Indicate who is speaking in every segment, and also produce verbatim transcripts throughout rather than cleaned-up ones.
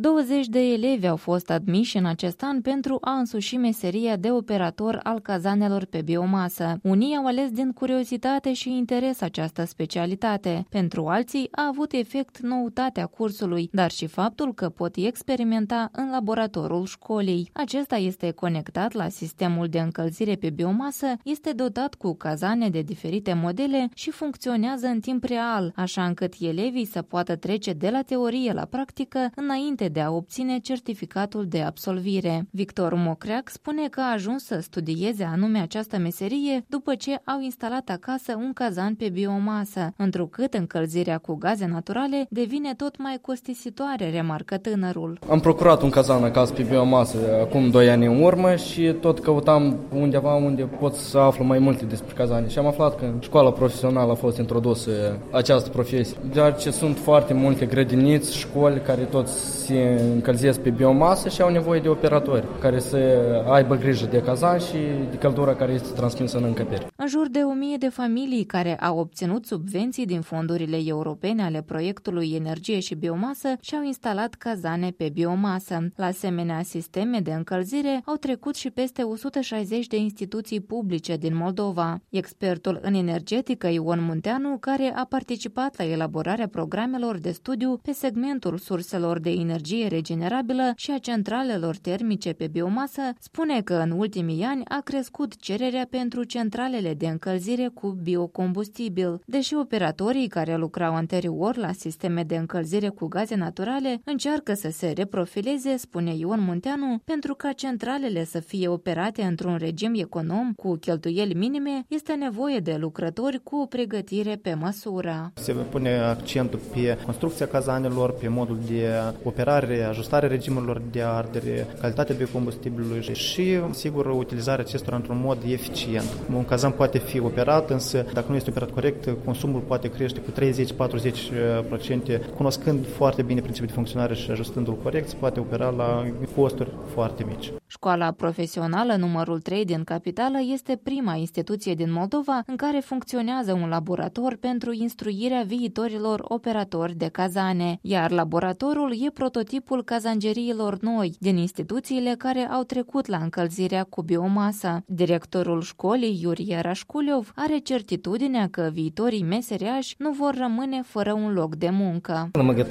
Speaker 1: douăzeci de elevi au fost admiși în acest an pentru a însuși meseria de operator al cazanelor pe biomasă. Unii au ales din curiozitate și interes această specialitate. Pentru alții a avut efect noutatea cursului, dar și faptul că pot experimenta în laboratorul școlii. Acesta este conectat la sistemul de încălzire pe biomasă, este dotat cu cazane de diferite modele și funcționează în timp real, așa încât elevii să poată trece de la teorie la practică înainte de a obține certificatul de absolvire. Victor Mocreac spune că a ajuns să studieze anume această meserie după ce au instalat acasă un cazan pe biomasă, întrucât încălzirea cu gaze naturale devine tot mai costisitoare, remarcă tânărul.
Speaker 2: Am procurat un cazan acasă pe biomasă acum doi ani în urmă și tot căutam undeva unde pot să aflu mai multe despre cazane și am aflat că în școala profesională a fost introdusă această profesie, deoarece sunt foarte multe grădiniți, școli care tot se încălzesc pe biomasă și au nevoie de operatori care să aibă grijă de cazan și de căldura care este transmisă în încăpere.
Speaker 1: În jur de o mie de familii care au obținut subvenții din fondurile europene ale proiectului Energie și Biomasă și-au instalat cazane pe biomasă. La asemenea sisteme de încălzire au trecut și peste o sută șaizeci de instituții publice din Moldova. Expertul în energetică Ion Munteanu, care a participat la elaborarea programelor de studiu pe segmentul surselor de energie regenerabilă și a centralelor termice pe biomasă, spune că în ultimii ani a crescut cererea pentru centralele de încălzire cu biocombustibil. Deși operatorii care lucrau anterior la sisteme de încălzire cu gaze naturale încearcă să se reprofileze, spune Ion Munteanu, pentru ca centralele să fie operate într-un regim econom cu cheltuieli minime, este nevoie de lucrători cu o pregătire pe măsură.
Speaker 3: Se pune accentul pe construcția cazanelor, pe modul de operare, ajustare regimurilor de ardere, calitatea biocombustibilului și, sigur, utilizarea acestora într-un mod eficient. Un cazan poate fi operat, însă dacă nu este operat corect, consumul poate crește cu treizeci-patruzeci la sută. Cunoscând foarte bine principiul de funcționare și ajustându-l corect, se poate opera la costuri foarte mici.
Speaker 1: Școala profesională numărul trei din capitală este prima instituție din Moldova în care funcționează un laborator pentru instruirea viitorilor operatori de cazane, iar laboratorul e prototipul cazangeriilor noi din instituțiile care au trecut la încălzirea cu biomasă. Directorul școlii, Iurie Rașculiov, are certitudinea că viitorii meseriași nu vor rămâne fără un loc de muncă.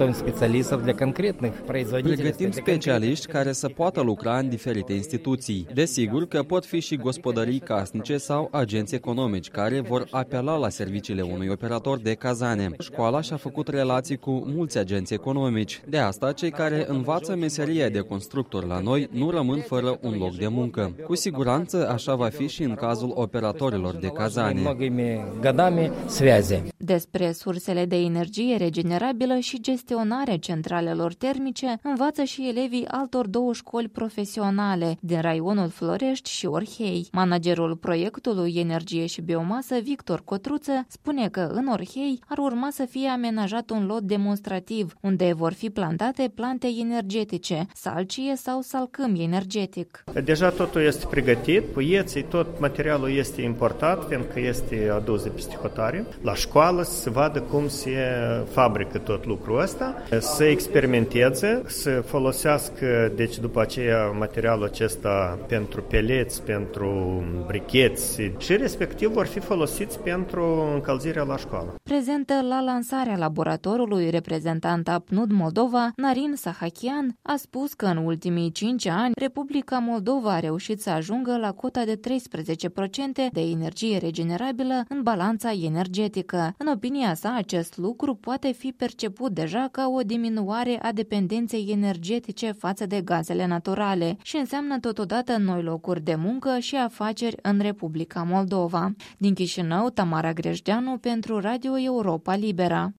Speaker 4: Pregătim specialiști care să poată lucra în diferite instituții. Desigur că pot fi și gospodării casnice sau agenți economici care vor apela la serviciile unui operator de cazane. Școala și-a făcut relații cu mulți agenți economici. De asta, cei care învață meseria de constructor la noi nu rămân fără un loc de muncă. Cu siguranță așa va fi și în cazul operatorilor de cazane.
Speaker 1: Despre sursele de energie regenerabilă și gestionarea centralelor termice învață și elevii altor două școli profesionale din raionul Florești și Orhei. Managerul proiectului Energie și Biomasă, Victor Cotruță, spune că în Orhei ar urma să fie amenajat un lot demonstrativ, unde vor fi plantate plante energetice, salcie sau salcâm energetic.
Speaker 5: Deja totul este pregătit, puieții, tot materialul este importat, fiindcă este adus de peste hotare. La școală să vadă cum se fabrică tot lucrul ăsta, să experimenteze, să folosească, deci după aceea, materialul acesta pentru peleți, pentru bricheți și respectiv vor fi folosiți pentru încălzirea la școală.
Speaker 1: Prezentă la lansarea laboratorului, reprezentanta P N U D Moldova, Narin Sahakian, a spus că în ultimii cinci ani Republica Moldova a reușit să ajungă la cota de treisprezece la sută de energie regenerabilă în balanța energetică. În opinia sa, acest lucru poate fi perceput deja ca o diminuare a dependenței energetice față de gazele naturale și înseamnă totodată noi locuri de muncă și afaceri în Republica Moldova. Din Chișinău, Tamara Grejdeanu pentru Radio Europa Libera.